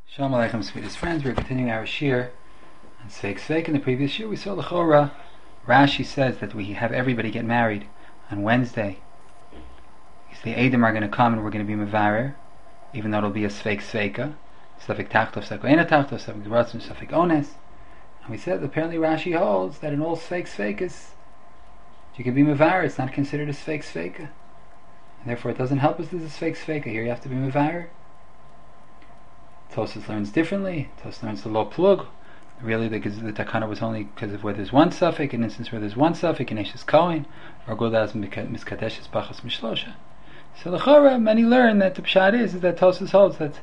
Shalom Aleichem, sweetest friends. We're continuing our shir on Sveik Sveik. In the previous year, we saw L'chora. Rashi says that we have everybody get married on Wednesday. Because the Eidim are going to come and we're going to be Mevarer, even though it'll be a Sveik Sveika. Safik Tachtov, Safik Eina Tachtov, Safik Ratzon, Safik Ones. And we said that apparently Rashi holds that in all Sveik Sveikas, you can be Mevarer, it's not considered a Sveik Sveika. And therefore it doesn't help us as a Sveik Sveika. Here you have to be Mevarer. Tosas learns differently. Tosas learns the low plug. Really, the takana was only because of where there's one suffix, an instance where there's one suffix, in Eshes Kohen, or Godas Miskadeshes Bachas Mishlosha. So l'chora, many learn that the pshat is that Tosas holds that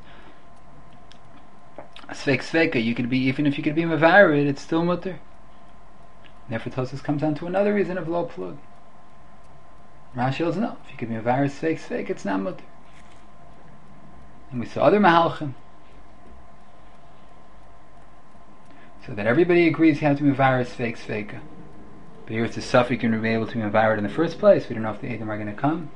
Sveik Sveika, you could be, even if you could be Mevarid, it's still mutter. Therefore Tosas comes down to another reason of low plug. Rashi holds no, if you could be Mevarid Sveik Sveika, it's not mutter. And we saw other Mahalchim. So that everybody agrees you have to be Mevarer Sveik Sveika. But here it's a suffix you can be able to be Mevarer in the first place. We don't know if the Eidim are going to come.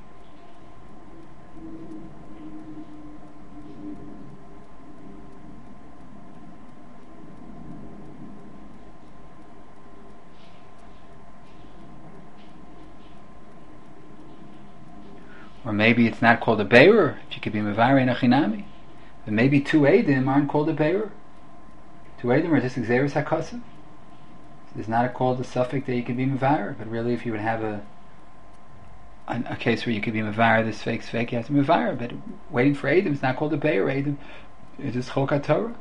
Or maybe it's not called a Be'er, if you could be Mevarer in Achinami. But maybe two Eidim aren't called a Be'er. Two Eidim are just Xeris HaKasim. It's not called a suffix that you can be Mevarer, but really if you would have a case where you could be Mevarer, this fake, you have to be Mevarer. But waiting for Eidim is not called a Be'er. Eidim is just Chok HaTorah.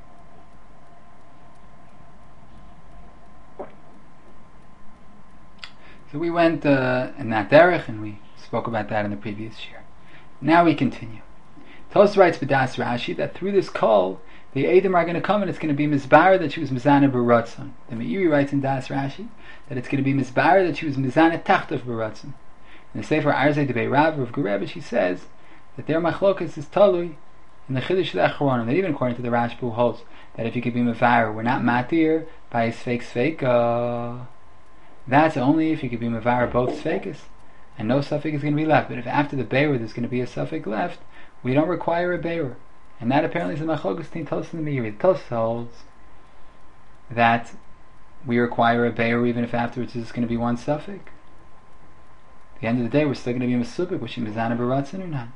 So we went in that derech, and we spoke about that in the previous year. Now we continue. Tos writes B'das Rashi that through this call, the Eidim are going to come and it's going to be Mizbar that she was Mizana B'Ratzon. The Meiri writes in Das Rashi that it's going to be Mizbar that she was Mizana Tachtov B'Ratzon. In the Sefer Arzei Debei Rav of Gerebish, he says that their machlokas is talui in the Chiddush of the Achronim. That even according to the Rashba who holds that if you could be Mevarer, we're not matir by a Sveik Sveika. That's only if you could be Mevarer both Sveikas, and no suffix is going to be left. But if after the Be'er there's going to be a suffix left, we don't require a Be'er. And that apparently is the machlokas between Tosas and the Meiri. Tosas holds that we require a Be'er even if afterwards there's going to be one suffix. At the end of the day, we're still going to be Mesubik, which is Mizana B'Ratzon or not.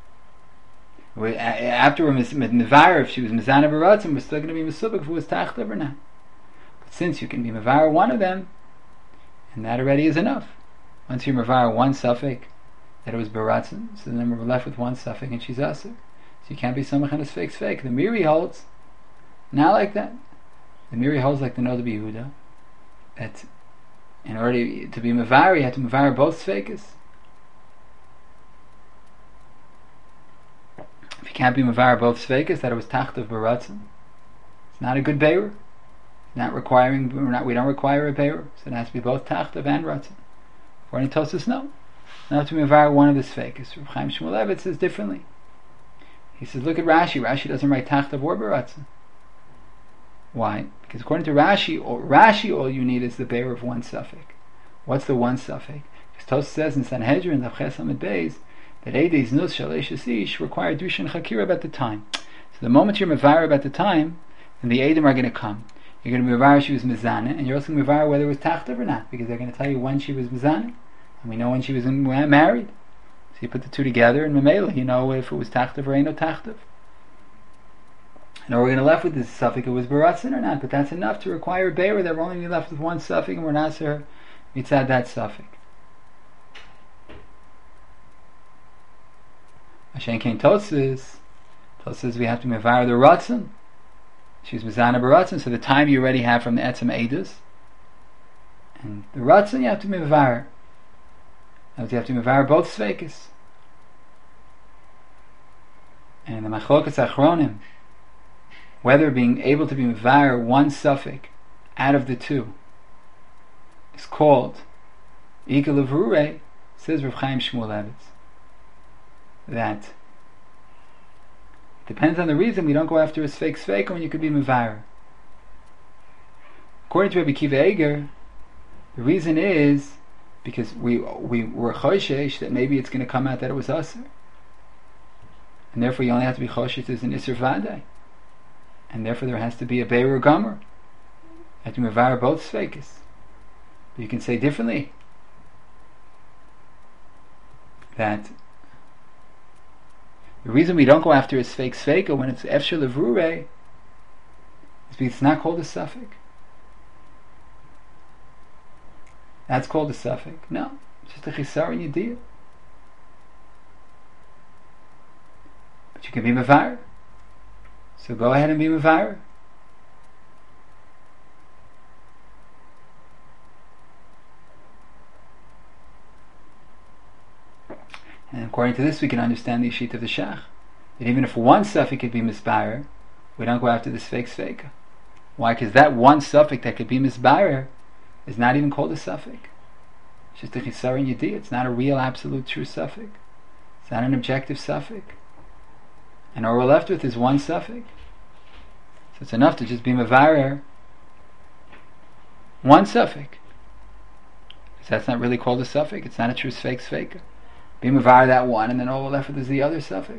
After we're Mevarer, if she was Mizana B'Ratzon, we're still going to be Mesubik if it was Tachtov or not. But since you can be Mevarer one of them, and that already is enough. Once you're Mevarer one suffix, that it was B'Ratzon, so then we're left with one suffix and she's Asur. So you can't be Samach and a Sveik Sveik. The Meiri holds not like that. The Meiri holds like the Noda B'Yehuda, that in order to be Mevarer, you have to Mevarer both Sveikas. If you can't be Mevarer both Sveikas, that it was Tachtov B'Ratzon, it's not a good Be'er. Not requiring, we don't require a Be'er, so it has to be both Tachtov and Ratzon. According to Tosas, no. Not to be Mevarer one of the Sveikas. Rav Chaim Shmulevitz says differently. He says, look at Rashi. Rashi doesn't write Tachtov or B'Ratzon. Why? Because according to Rashi, all you need is the Be'er of one suffix. What's the one suffix? Because Tosas says in Sanhedrin, Tavches Amid Beis, that Eidei Znus Shel Eishes Ish require Dusha and Chakira about the time. So the moment you're Mevarer about the time, then the Eidim are going to come. You're going to be Mevarer she was Mizana, and you're also going to be Mevarer whether it was Tachtov or not, because they're going to tell you when she was Mizana, and we know when she was married. So you put the two together, and Memela, you know if it was Tachtov or ain't no Tachtov. And we're going to left with this suffix, it was B'Ratzon or not, but that's enough to require a Be'er, that we're only going to be left with one suffix, and we're not sure mitzad that suffix. Hashem Kain Tosas says we have to Mevarer the Ratzon. She was Mizana B'Ratzon, so the time you already have from the Etzem Eidos. And the Ratzon you have to Mevarer. You have to Mevarer both Sveikas. And the Machlokas Achronim, whether being able to be Mevarer one suffix out of the two is called Ikal Levrure, says Rav Chaim Shmulevitz, that depends on the reason. We don't go after a Sveik Sveik when you could be Mevarer. According to Rabbi Kiva Eger, the reason is because we were choshesh that maybe it's going to come out that it was Asur, and therefore you only have to be choshesh as an Isser Vadai. and therefore there has to be a beirur gomer. You have to mevar both sveikas. But you can say differently that the reason we don't go after a sveik sveika when it's efshel levrure is because it's not called a suffix. That's called a suffix. No, it's just a chisar in yediyah. But you can be mevar. So go ahead and be mevar. And according to this, we can understand the sheet of the shach. That even if one suffix could be misbarer, we don't go after the sveik sveika. Why? Because that one suffix that could be misbarer is not even called a suffix. It's just a chisar in yediyah. It's not a real, absolute, true suffix. It's not an objective suffix. And all we're left with is one suffix. So it's enough to just be mevarer one suffix. Because that's not really called a suffix. It's not a true sveik sveika. Be mevar that one, and then all we're left with is the other suffix.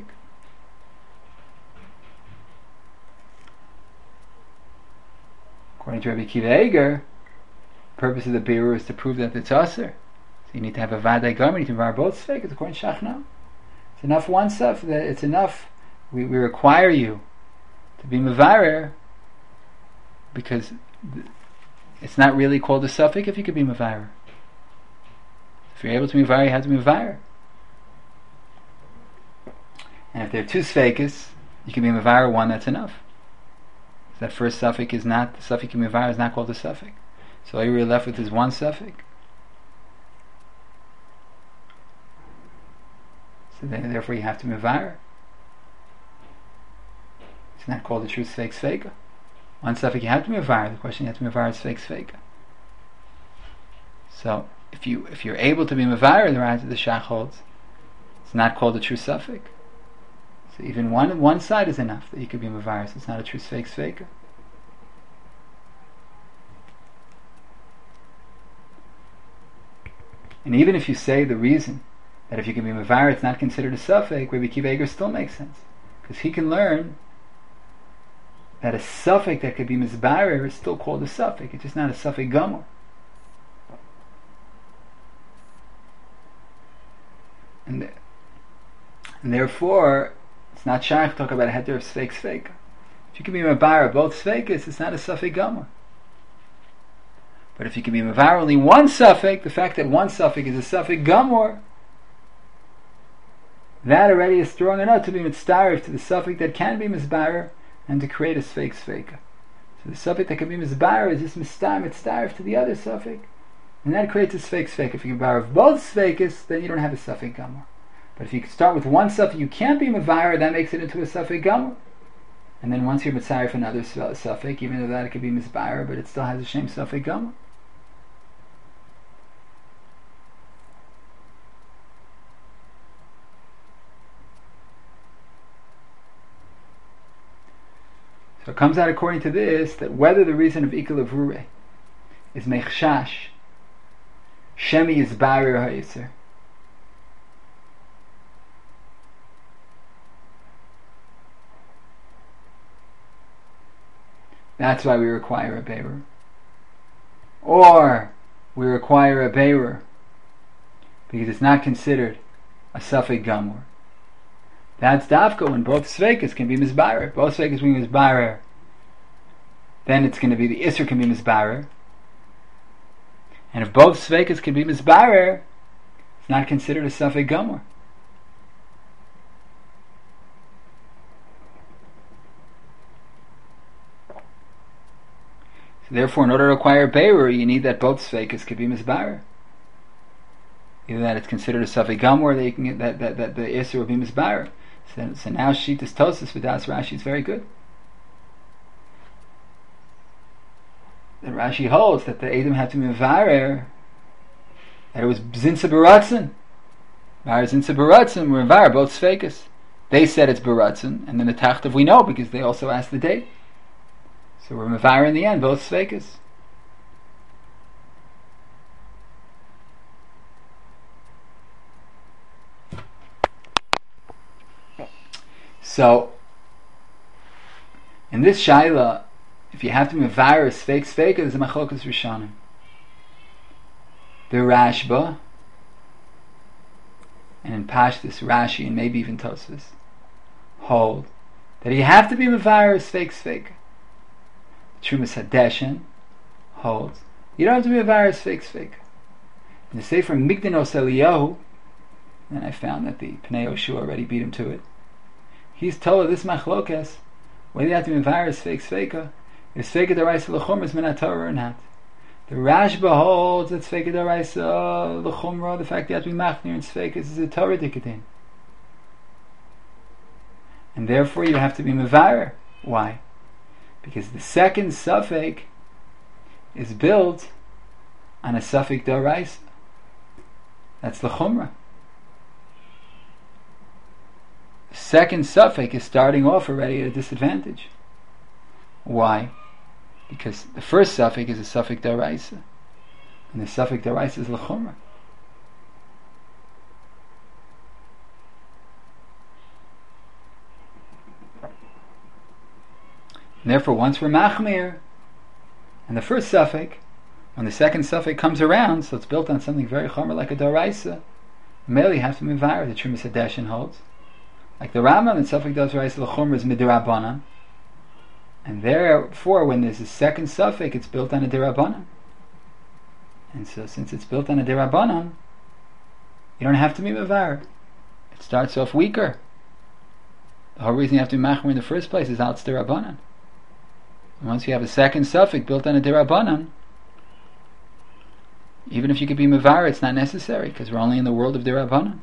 According to Rabbi Akiva Eiger, the purpose of the beirur is to prove that it's aser. So you need to have a vadai gomer, you need to mevar both sveikas. According to Shach, it's enough one suffix. That it's enough. We require you to be mevarer because it's not really called a suffix if you could be mevarer. If you're able to be mevarer, you have to be mevarer. And if there are two sveikas, you can be mevarer one, that's enough. That first suffix is not, the suffix you can mevarer is not called a suffix. So all you're really left with is one suffix. So therefore you have to mevarer. It's not called a true sveik sveika. One suffix you have to mevarer. The question you have to mevarer is sveik sveika. So if you're able to be mevarer, the rise of the shach holds, it's not called a true suffix. So even one side is enough that you could be mevarer. So it's not a true sveik sveika. And even if you say the reason that if you can be mevarer, it's not considered a suffix, Rabbi Akiva Eiger still makes sense, because he can learn that a suffix that could be misbarer is still called a suffix. It's just not a suffix gomer. And therefore, it's not shaykh to talk about a heter of sveik sveika. If you can be mevarer both sveikas, it's not a suffix gomer. But if you can be mevarer only one suffix, the fact that one suffix is a suffix gomer, that already is strong enough to be mitzdarif to the suffix that can be misbarer and to create a sveik sveika. So the suffix that can be misbarer is just mitzdarif to the other suffix, and that creates a sveik sveika. If you can mevarer both sveikas, then you don't have a suffix gomer. But if you start with one suffix you can't be mevarer, that makes it into a suffix gomer. And then once you're mitzdarif for another suffix, even though that it could be misbarer, but it still has the same suffix gomer. So it comes out according to this that whether the reason of ikal avrure is mechshash, shemi is barir ha'yisr, that's why we require a beirur, or we require a beirur because it's not considered a suffix gomer. That's dafka when both sveikas can be misbarer. Both sveikas being misbarer, then it's going to be the isser can be misbarer. And if both sveikas can be misbarer, it's not considered a suffix gomer. So therefore, in order to acquire beirur, you need that both sveikas can be misbarer. Either that it's considered a suffix gomer, or that you can get that the isser will be misbarer. So now Shitas Tosas with Das Rashi is very good. The Rashi holds that the Edom had to be mevarer, that it was Zinsa Baratzen. Zinsa Baratzen were mevarer, both sveikas. They said it's Baratzen, and then the Tachtav we know because they also asked the date. So we're mevarer in the end, both sveikas. So, In this shaila, if you have to be mevarer sfeik sfeika, there's a machlokas rishonim. The Rashba, and in Pashtus, Rashi, and maybe even Tosfos, hold that you have to be mevarer sfeik sfeika. Trumas Hadeshin holds you don't have to be mevarer sfeik sfeika. In the Sefer Migdanos Eliyahu, and I found that the Pnei Yoshua already beat him to it, he's told this machlokas, whether you have to be mevarer sfeik sfeika, if sfeika deraisa l'chumra is min haTorah or not. The Rashba holds that sfeika deraisa l'chumra, the fact that you have to be machmir in sfeika is a Torah dikadin, and therefore you have to be mevarer. Why? Because the second suffix is built on a suffix deraisa. That's the chumrah. The second suffix is starting off already at a disadvantage. Why? Because the first suffix is a suffix deraisa, and the suffix deraisa is l'chumra. And therefore, once we're machmir, and the first suffix, when the second suffix comes around, so it's built on something very chomer like a deraisa, merely have to mevarer. The Trumas Hadeshin holds, like the Rambam, the suffix deraisa l'chumra is midrabanan. And therefore, when there's a second suffix, it's built on a derabanan. And so, since it's built on a derabanan, you don't have to be mevarer. It starts off weaker. The whole reason you have to be machmir in the first place is out derabanan. And once you have a second suffix built on a derabanan, even if you could be mevarer, it's not necessary because we're only in the world of derabanan.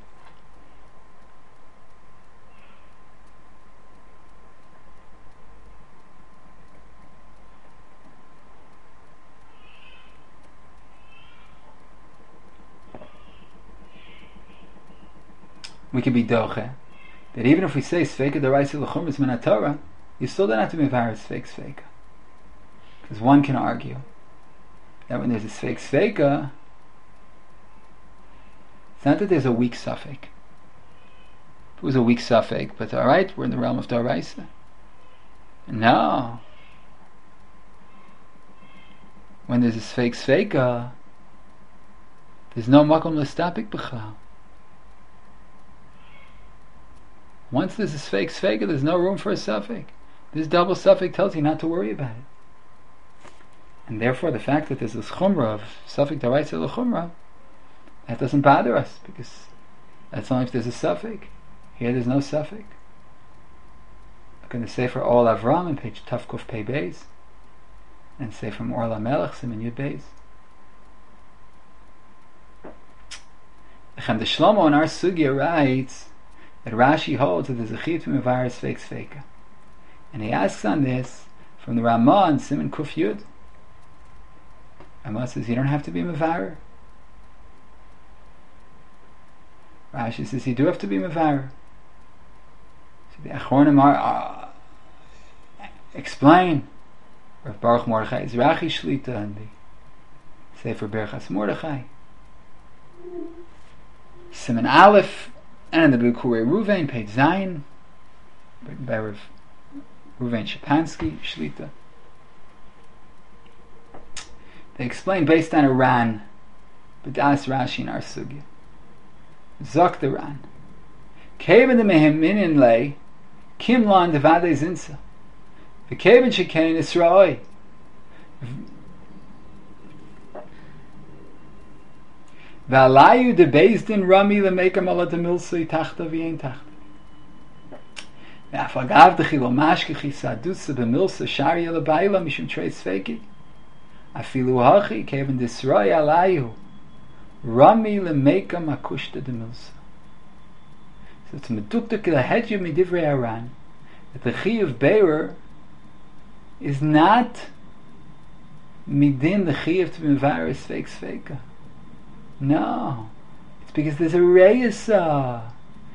We could be doche that even if we say sfeika deraisa l'chumra is min haTorah, you still don't have to be mevarer sfeika. Because one can argue that when there's a sfeika, it's not that there's a weak suffix. If it was a weak suffix, but alright, we're in the realm of deraisa. No. When there's a sfeika, there's no makom l'stapik b'chal. Once there's a sfeika, there's no room for a suffix. This double suffix tells you not to worry about it. And therefore, the fact that there's this chumrah of suffix deraisa l'chumra, that doesn't bother us, because that's only if there's a suffix. Here there's no suffix. Look in the Sefer Or Avram on page Tafkuf Pei Beis, and Sefer Or LaMelech Siman Yud Beis. The Shlomo in our sugya writes that Rashi holds that there's a chiyuv to mevarer sfeik sfeika, and he asks on this from the Ramah in Siman Kuf Yud. Ramah says you don't have to be mevarer. Rashi says you do have to be mevarer. So the Achronim are explain Rav Baruch Mordechai Zrachi Shlita and the Sefer Berachas Mordechai, Siman Aleph, and in the Bikurei Ruvain, page Zayin, by Rav Ruvain Shapansky, Shlita. They explain based on a Ran, but das Rashi in our sugya. Zok the Ran. Kevin the Meheminin lay, Kim lan devade zinsa. The Kevin shekain Israoi. V'alayu de Bezdin Rami lemeikam ala de milsei tachta v'yein tachta. Ve'afagav de chilo mashkechi sadusa b'milsa shari alabayla mishum treis feki. Afilu hachi kevin disroi alayu Rami lemeikam akushta de milsa. So it's medukta ke lahedju midivrei Aran that the chi of Be'er is not midin the chi of to be mevarer sfeik sfeika. No, it's because there's a reisa,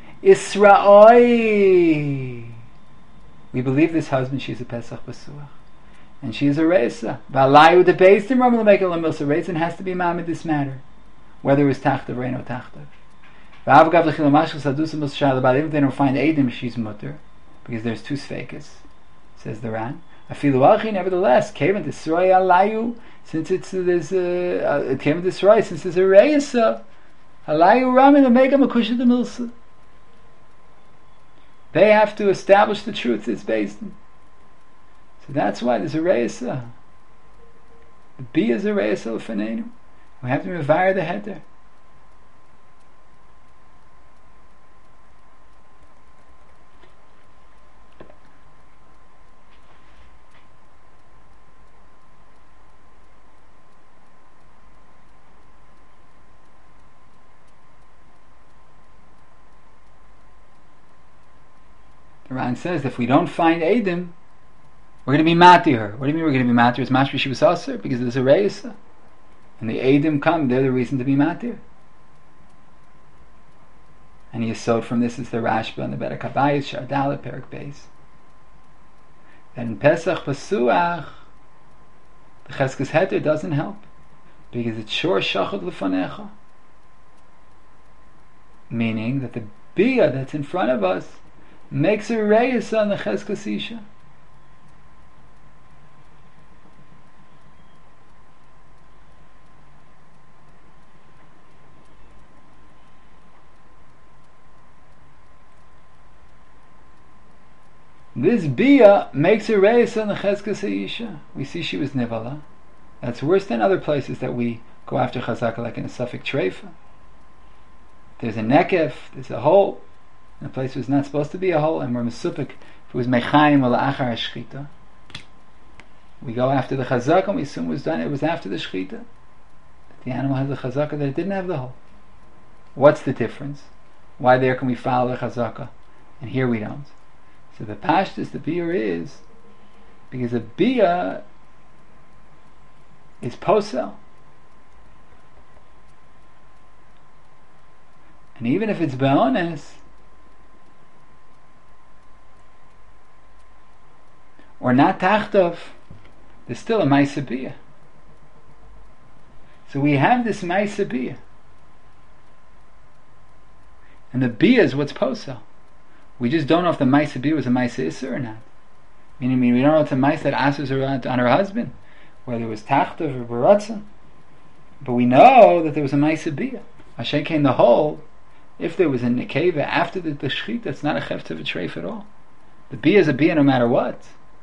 Israoi. We believe this husband, she's a Pesach Basuach, and she is a reisa. V'alayu de Bezdin Rami lemeikam ala milsa. Reisa has to be mamid this matter, whether it's tachtav or no tachtav. V'avgav l'chil mashkel sadusa milsa shal ba'alim. They don't find edim, she's mutter, because there's two sfeikas. says the Ran. Afilu achi, nevertheless, came into Sroi alayu, since it came into Sroi, since it's a reisa, alayu ramin to make a makusha de milsa. They have to establish the truth it's based on. So that's why there's a reisa. The B is a reisa l'fanenu. We have to mevire the header. The Ran says if we don't find Eidim, we're going to be matir her. What do you mean we're going to be matir? It's mashri she was aser because there's a reisa, and the Eidim come. They're the reason to be matir. And he is sowed from this is the Rashba and the Bedek Habayis Shardala Perik Beis. That in Pesach Pasuach, the Cheskes Heter doesn't help because it's shor shachad lefanecha, meaning that the bia that's in front of us makes a reis on the Cheskes Isha. This bia makes a reis on the Cheskes Isha. We see she was nivala. That's worse than other places that we go after chazaka, like in a Suffolk treifa. There's a nekef, there's a hole. In a place where it's not supposed to be a hole, and we're mesupik. If it was mechaim or la'achar shchita, we go after the chazaka, and we assume it was after the shchita. The animal has the chazaka that it didn't have the hole. What's the difference? Why there can we follow the chazaka, and here we don't? So the pashtus, the bia is because a bia is posel, and even if it's be'ones or not tachtov, there's still a ma'isa bia. So we have this ma'isa bia, and the bia is what's posel. We just don't know if the ma'isa bia was a ma'isa isser or not. Meaning, we don't know if the ma'isa that asers on her husband, whether it was tachtov or baratzah. But we know that there was a ma'isa bia. Hashem came the whole. If there was a nekeva after the shchit, that's not a chefta of a treif at all. The bia is a bia no matter what.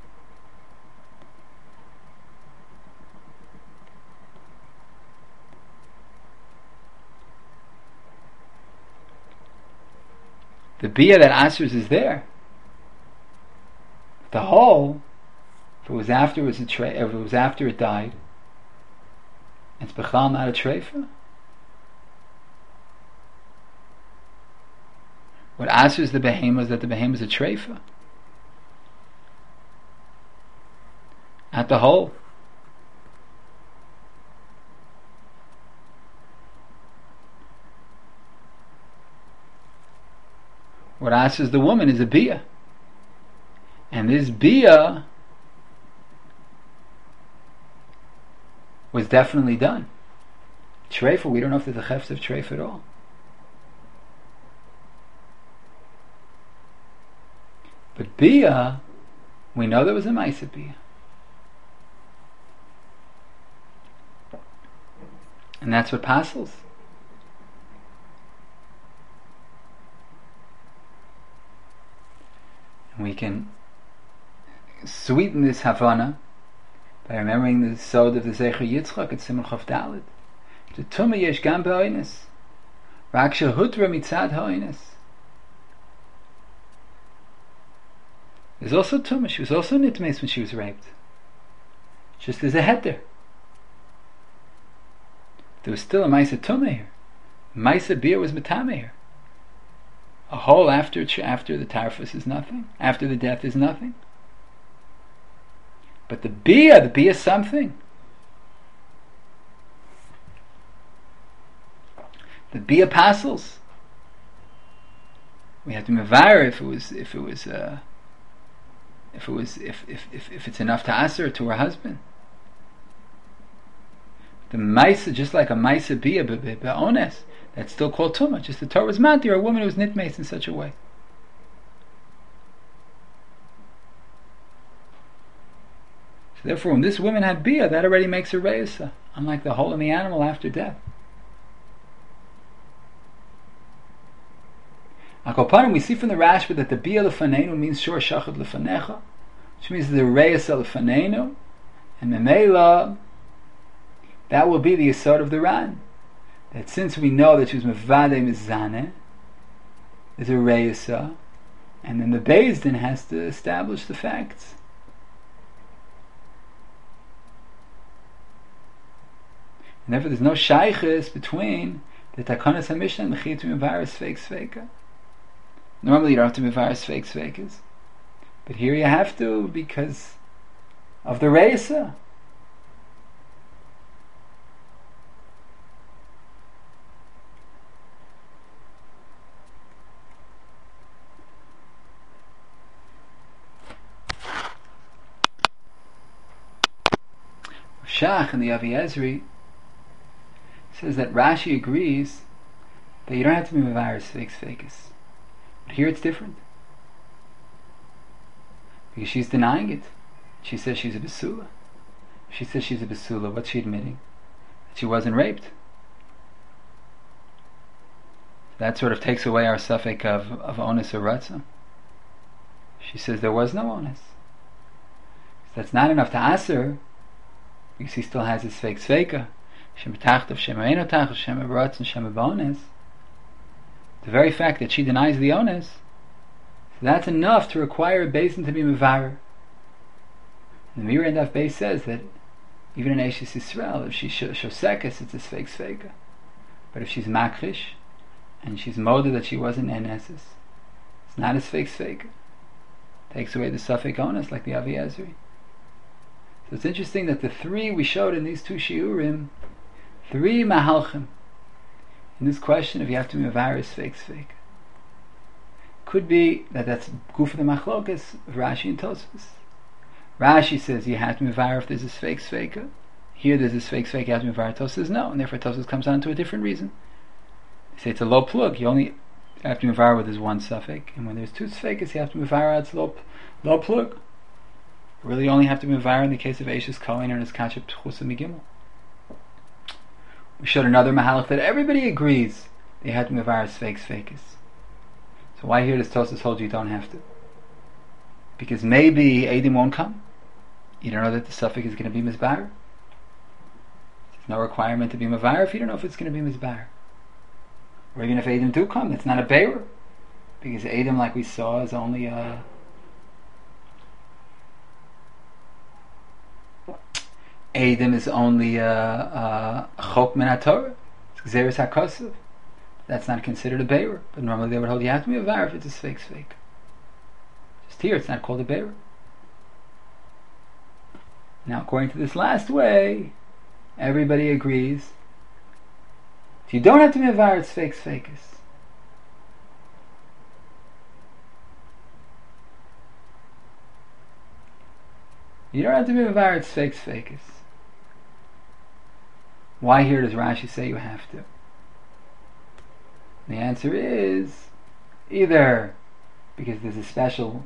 The bia that asers is there. The whole, if it was after it died, it's bechal not a treifa. What asers the behema is that the behema is a treifa. At the whole. What asks the woman is a bia, and this bia was definitely done. Treifa, we don't know if there's a chefs of treifa at all. But bia, we know there was a ma'isa bia, and that's what pasels. We can sweeten this Havana by remembering the sod of the Zecher Yitzchak at Simon Chav Dalet. The Tumah yesh gam be'oines, rak shehutra mitzad ha'oines. There's also Tumah. She was also nitmeis when she was raped. Just as a heter. There was still a Maisa Tumah here. Maisa Bia was Matame here. A hole after the tarfus is nothing. After the death is nothing. But the bia is something. The bia pasels. We have to mevar if it's enough to aser to her husband. The maisa, just like a maisa bia be'ones, that's still called tumah. Just the Torah was matir, a woman who was nitmeis in such a way. So therefore, when this woman had bia, that already makes her reisa, unlike the hole in the animal after death. Akoparim, we see from the Rashba that the bia lefanenu means shor shachad lefanecha, which means the reisa lefanenu, and memela, that will be the yesod of the Ran. That since we know that she was mevade mizaneh, there's a reisa, and then the Beis Din has to establish the facts. And therefore, there's no shaykhis between the Takanas HaMishnah and the Chiyuv Mevaris Sveik Sveika. Normally, you don't have to Mevaris Sveik Sveikas, but here you have to because of the reisa. Shach in the Avi Ezri says that Rashi agrees that you don't have to be mevaris feikus, but here it's different because she's denying it. She says she's a besula. She says she's a besula. What's she admitting? That she wasn't raped. That sort of takes away our suffix of onus or ratzah. She says there was no onus. So that's not enough to aser, because he still has his fake sveika. Shem b'tachtav, shem b'einotach, shem b'ratz, and shem b'onus. The very fact that she denies the onus, so that's enough to require a basin to be mevarer. The Mir and Daf Beis says that even in Eishes Yisrael, if she's shosekes, it's a fake sveika. But if she's makrish, and she's moda that she wasn't enesis, it's not as fake sveika. Takes away the suffix onus like the Avi Ezri. So it's interesting that the three we showed in these two shiurim, three mahalchim, in this question of you have to be mevaris fake, could be that that's guf the machlokas of Rashi and Tosfos. Rashi says you have to be mevar if there's a fake. Here there's this fake, you have to be mevar. Tosfos says no, and therefore Tosfos comes down to a different reason. They say it's a low plug. You only have to be mevar with this one suffix, and when there's two sfekas, you have to be mevar. It's low plug. Really only have to be mevar in the case of Eishes Kohen or Neskachep Tchusa Migimel. We showed another mahalach that everybody agrees they have to be mevar as fakes. So why here does Tosfos hold you don't have to? Because maybe Eidim won't come. You don't know that the suffix is going to be mizbar. There's no requirement to be mevar if you don't know if it's going to be mizbar. Or even if Eidim do come, that's not a bearer. Because Eidim, like we saw, is only a Eidim is only a chok min haTorah. It's Gzeres HaKosav. That's not considered a bearer. But normally they would hold you have to be a var if it's a fake. Just here it's not called a bearer. Now according to this last way, everybody agrees if you don't have to be a var, it's fake. You don't have to be a var, it's fake. Why here does Rashi say you have to? The answer is either because there's a special,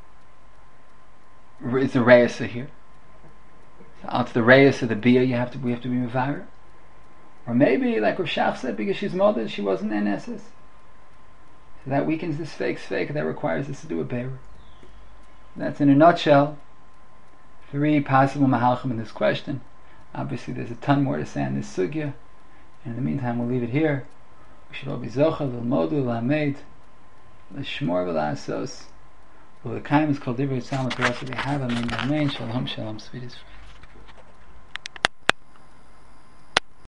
it's a reisa here. So out to the reisa of the bia, we have to be mevarer. Or maybe, like Rav Shach said, because she's molded, she wasn't NSS. So that weakens this fake, that requires us to do a bearer. That's in a nutshell three possible mahalchim in this question. Obviously there's a ton more to say on this sugya, and in the meantime we'll leave it here. We should all be zochah, l'modu, l'hamed, l'shmor, v'la'asos, v'l'kayim is called divrei tzalma, v'rasa v'hava, amen, shalom, sweetest friend.